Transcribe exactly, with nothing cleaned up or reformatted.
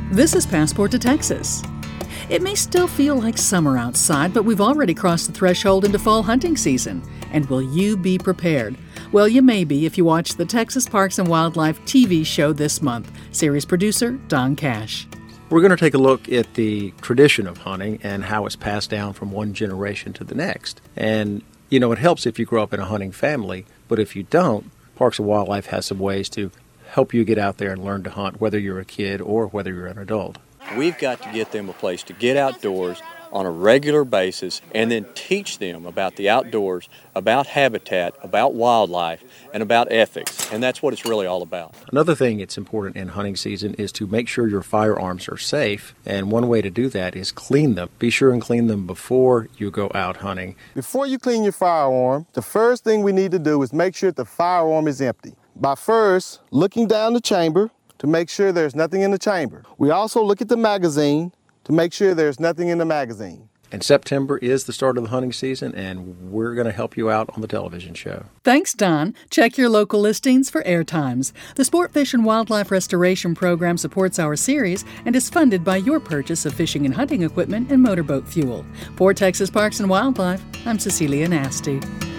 This is Passport to Texas. It may still feel like summer outside, but we've already crossed the threshold into fall hunting season. And will you be prepared? Well, you may be if you watch the Texas Parks and Wildlife T V show this month. Series producer Don Cash. We're going to take a look at the tradition of hunting and how it's passed down from one generation to the next. And, you know, it helps if you grow up in a hunting family, but if you don't, Parks and Wildlife has some ways to help you get out there and learn to hunt, whether you're a kid or whether you're an adult. We've got to get them a place to get outdoors on a regular basis and then teach them about the outdoors, about habitat, about wildlife, and about ethics. And that's what it's really all about. Another thing that's important in hunting season is to make sure your firearms are safe. And one way to do that is clean them. Be sure and clean them before you go out hunting. Before you clean your firearm, the first thing we need to do is make sure the firearm is empty. By first looking down the chamber to make sure there's nothing in the chamber. We also look at the magazine to make sure there's nothing in the magazine. And September is the start of the hunting season, and we're going to help you out on the television show. Thanks, Don. Check your local listings for air times. The Sport Fish and Wildlife Restoration Program supports our series and is funded by your purchase of fishing and hunting equipment and motorboat fuel. For Texas Parks and Wildlife, I'm Cecilia Nasty.